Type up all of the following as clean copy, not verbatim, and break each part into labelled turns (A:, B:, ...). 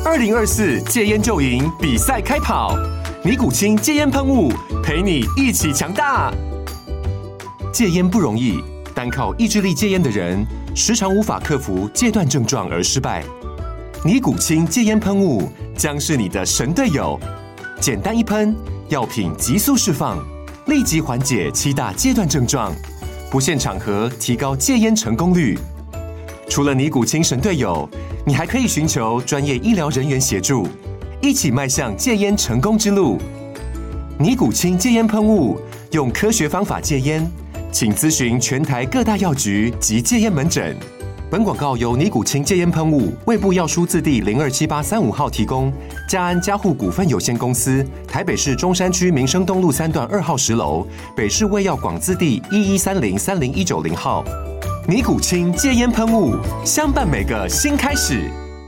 A: 2024戒烟就赢比赛开跑，尼古清戒烟喷雾陪你一起强大。戒烟不容易，单靠意志力戒烟的人，时常无法克服戒断症状而失败。尼古清戒烟喷雾将是你的神队友，简单一喷，药品急速释放，立即缓解7大戒断症状，不限场合提高戒烟成功率。除了尼古清神队友，你还可以寻求专业医疗人员协助，一起迈向戒烟成功之路。尼古清戒烟喷雾，用科学方法戒烟，请咨询全台各大药局及戒烟门诊。本广告由尼古清戒烟喷雾、卫部药书字第027835号提供，嘉安嘉护股份有限公司，台北市中山区民生东路3段2号10楼，北市卫药广字第1130-30190号。尼古清戒烟喷雾，相伴每个新开始。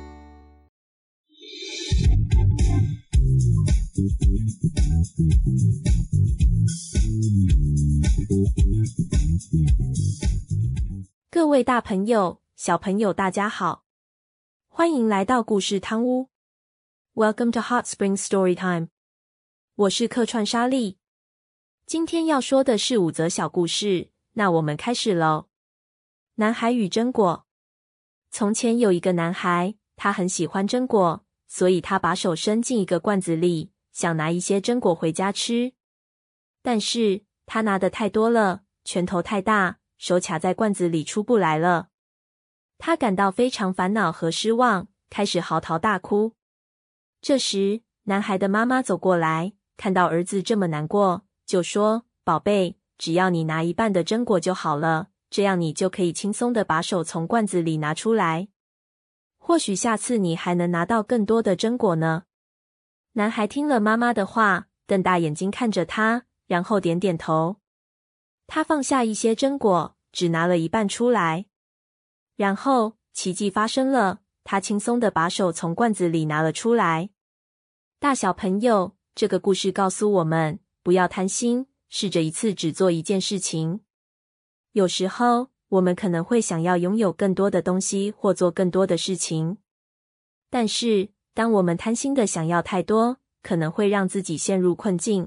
B: 各位大朋友、小朋友，大家好，欢迎来到故事汤屋。Welcome to Hot Spring Story Time。我是客串莎莉。今天要说的是5则小故事，那我们开始喽。男孩与榛果。从前有一个男孩，他很喜欢榛果，所以他把手伸进一个罐子里，想拿一些榛果回家吃。但是他拿的太多了，拳头太大，手卡在罐子里出不来了。他感到非常烦恼和失望，开始嚎啕大哭。这时，男孩的妈妈走过来，看到儿子这么难过，就说：“宝贝，只要你拿一半的榛果就好了，这样你就可以轻松的把手从罐子里拿出来。或许下次你还能拿到更多的榛果呢。”男孩听了妈妈的话，瞪大眼睛看着他，然后点点头。他放下一些榛果，只拿了一半出来。然后奇迹发生了，他轻松地把手从罐子里拿了出来。大小朋友，这个故事告诉我们，不要贪心，试着一次只做一件事情。有时候，我们可能会想要拥有更多的东西或做更多的事情。但是，当我们贪心的想要太多，可能会让自己陷入困境。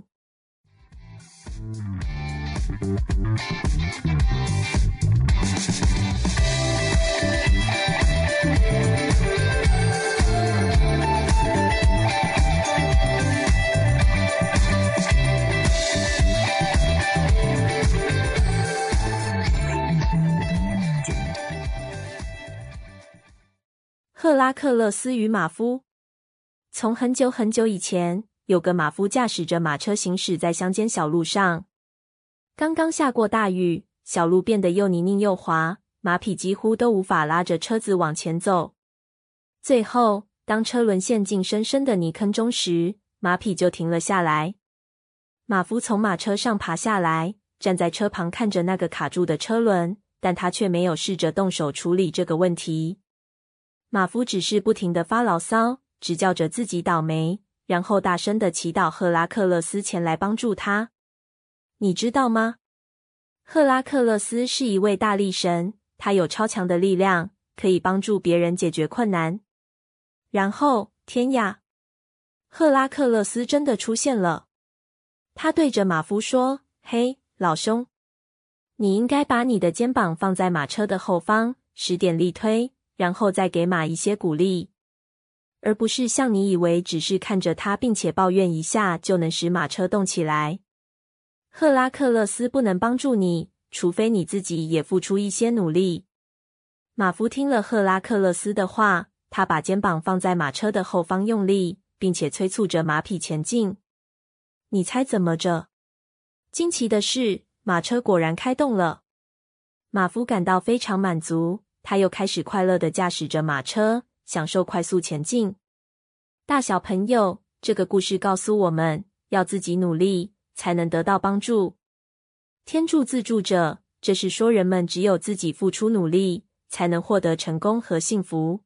B: 赫拉克勒斯与马夫。从很久很久以前，有个马夫驾驶着马车行驶在乡间小路上。刚刚下过大雨，小路变得又泥泞又滑，马匹几乎都无法拉着车子往前走。最后，当车轮陷进深深的泥坑中时，马匹就停了下来。马夫从马车上爬下来，站在车旁看着那个卡住的车轮，但他却没有试着动手处理这个问题。马夫只是不停地发牢骚，直叫着自己倒霉，然后大声地祈祷赫拉克勒斯前来帮助他。你知道吗？赫拉克勒斯是一位大力神，他有超强的力量，可以帮助别人解决困难。然后，天呀！赫拉克勒斯真的出现了。他对着马夫说：“嘿，老兄，你应该把你的肩膀放在马车的后方，使点力推，然后再给马一些鼓励，而不是像你以为只是看着他并且抱怨一下就能使马车动起来。赫拉克勒斯不能帮助你，除非你自己也付出一些努力。”马夫听了赫拉克勒斯的话，他把肩膀放在马车的后方用力，并且催促着马匹前进。你猜怎么着？惊奇的是，马车果然开动了。马夫感到非常满足，他又开始快乐地驾驶着马车，享受快速前进。大小朋友，这个故事告诉我们，要自己努力，才能得到帮助。天助自助者，这是说人们只有自己付出努力，才能获得成功和幸福。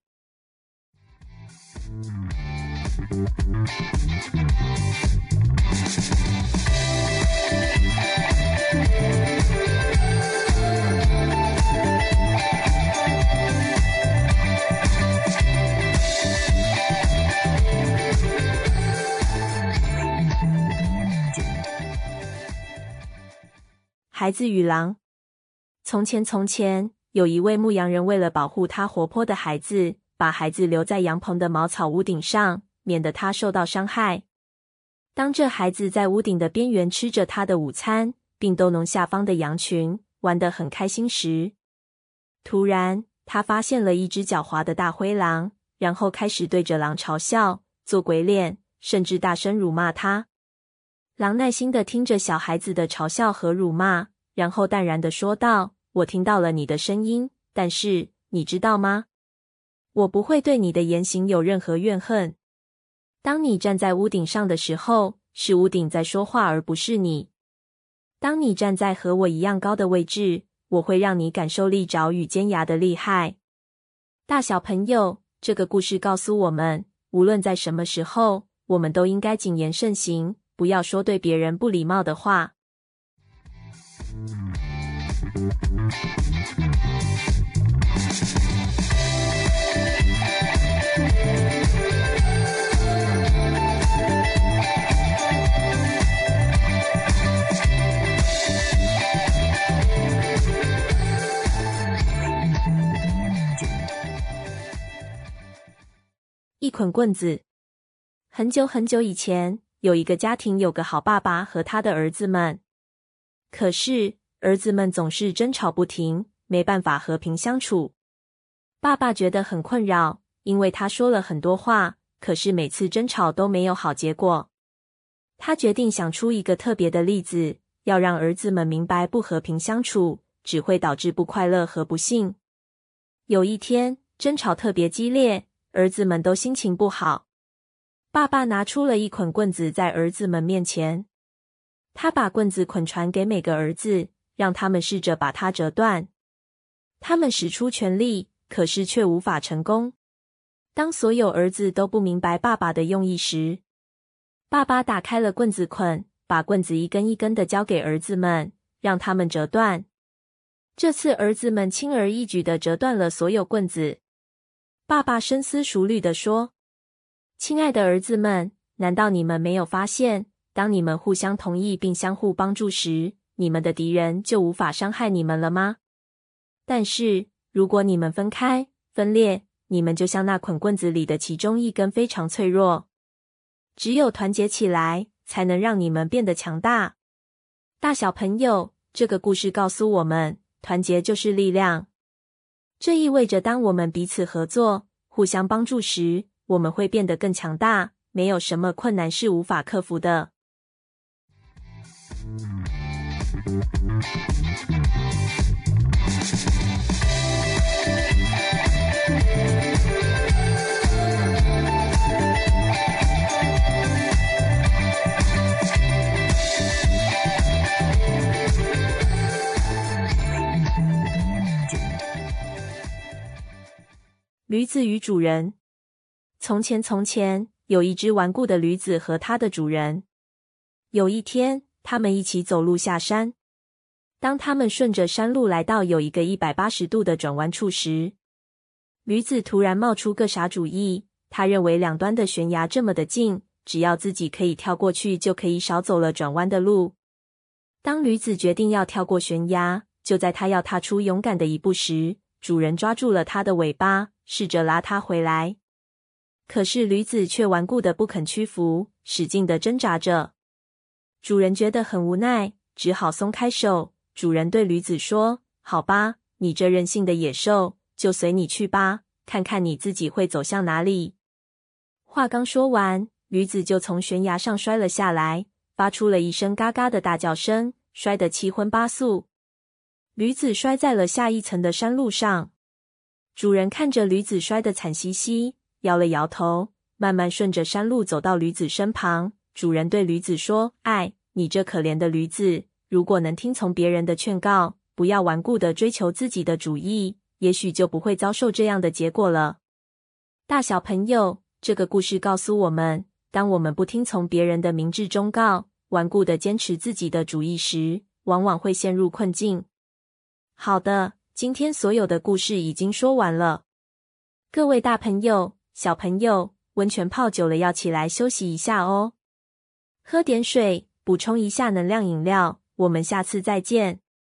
B: 孩子与狼。从前，有一位牧羊人为了保护他活泼的孩子，把孩子留在羊棚的茅草屋顶上，免得他受到伤害。当这孩子在屋顶的边缘吃着他的午餐，并逗弄下方的羊群，玩得很开心时，突然他发现了一只狡猾的大灰狼，然后开始对着狼嘲笑，做鬼脸，甚至大声辱骂他。狼耐心地听着小孩子的嘲笑和辱骂，然后淡然地说道：“我听到了你的声音，但是你知道吗？我不会对你的言行有任何怨恨。当你站在屋顶上的时候，是屋顶在说话，而不是你。当你站在和我一样高的位置，我会让你感受利爪与尖牙的厉害。”大小朋友，这个故事告诉我们，无论在什么时候，我们都应该谨言慎行，不要说对别人不礼貌的话。一捆棍子。很久很久以前，有一个家庭，有个好爸爸和他的儿子们。可是儿子们总是争吵不停，没办法和平相处。爸爸觉得很困扰，因为他说了很多话，可是每次争吵都没有好结果。他决定想出一个特别的例子，要让儿子们明白不和平相处只会导致不快乐和不幸。有一天，争吵特别激烈，儿子们都心情不好。爸爸拿出了一捆棍子在儿子们面前，他把棍子捆传给每个儿子，让他们试着把它折断。他们使出全力，可是却无法成功。当所有儿子都不明白爸爸的用意时，爸爸打开了棍子捆，把棍子一根一根的交给儿子们，让他们折断。这次儿子们轻而易举地折断了所有棍子。爸爸深思熟虑地说：“亲爱的儿子们，难道你们没有发现，当你们互相同意并相互帮助时，你们的敌人就无法伤害你们了吗？但是，如果你们分开、分裂，你们就像那捆棍子里的其中一根，非常脆弱。只有团结起来，才能让你们变得强大。”大小朋友，这个故事告诉我们，团结就是力量。这意味着当我们彼此合作、互相帮助时，我们会变得更强大，没有什么困难是无法克服的。驴子与主人。从前，有一只顽固的驴子和它的主人。有一天，他们一起走路下山。当他们顺着山路来到有一个180度的转弯处时，驴子突然冒出个傻主意。他认为两端的悬崖这么的近，只要自己可以跳过去，就可以少走了转弯的路。当驴子决定要跳过悬崖，就在他要踏出勇敢的一步时，主人抓住了他的尾巴，试着拉他回来。可是驴子却顽固的不肯屈服，使劲的挣扎着。主人觉得很无奈，只好松开手。主人对驴子说：“好吧，你这任性的野兽，就随你去吧，看看你自己会走向哪里。”话刚说完，驴子就从悬崖上摔了下来，发出了一声嘎嘎的大叫声，摔得七荤八素。驴子摔在了下一层的山路上。主人看着驴子摔得惨兮兮，摇了摇头，慢慢顺着山路走到驴子身旁。主人对驴子说：“哎，你这可怜的驴子，如果能听从别人的劝告，不要顽固地追求自己的主意，也许就不会遭受这样的结果了。”大小朋友，这个故事告诉我们，当我们不听从别人的明智忠告，顽固地坚持自己的主意时，往往会陷入困境。好的，今天所有的故事已经说完了。各位大朋友、小朋友，温泉泡久了要起来休息一下哦。喝点水，补充一下能量饮料。我们下次再见。